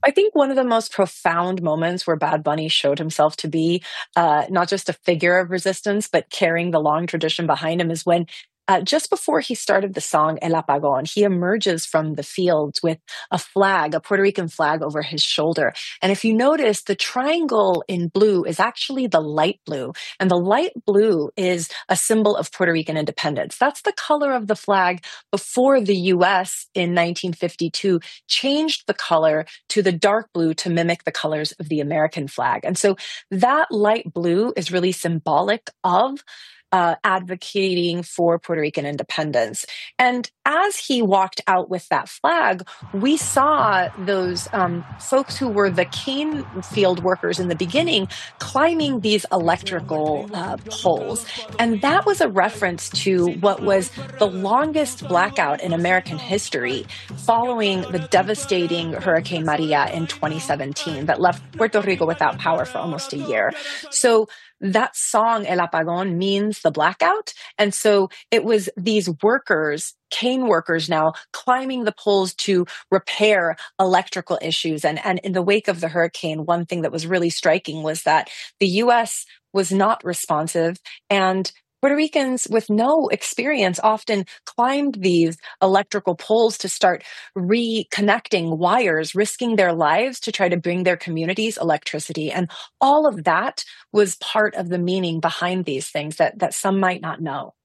I think one of the most profound moments where Bad Bunny showed himself to be not just a figure of resistance, but carrying the long tradition behind him is when just before he started the song El Apagón, he emerges from the fields with a flag, a Puerto Rican flag over his shoulder. And if you notice, the triangle in blue is actually the light blue. And the light blue is a symbol of Puerto Rican independence. That's the color of the flag before the US in 1952 changed the color to the dark blue to mimic the colors of the American flag. And so that light blue is really symbolic of advocating for Puerto Rican independence. And as he walked out with that flag, we saw those folks who were the cane field workers in the beginning climbing these electrical poles. And that was a reference to what was the longest blackout in American history following the devastating Hurricane Maria in 2017 that left Puerto Rico without power for almost a year. So that song, El Apagón, means the blackout. And so it was these workers, cane workers now, climbing the poles to repair electrical issues. And in the wake of the hurricane, one thing that was really striking was that the US was not responsive, and Puerto Ricans with no experience often climbed these electrical poles to start reconnecting wires, risking their lives to try to bring their communities electricity. And all of that was part of the meaning behind these things that some might not know.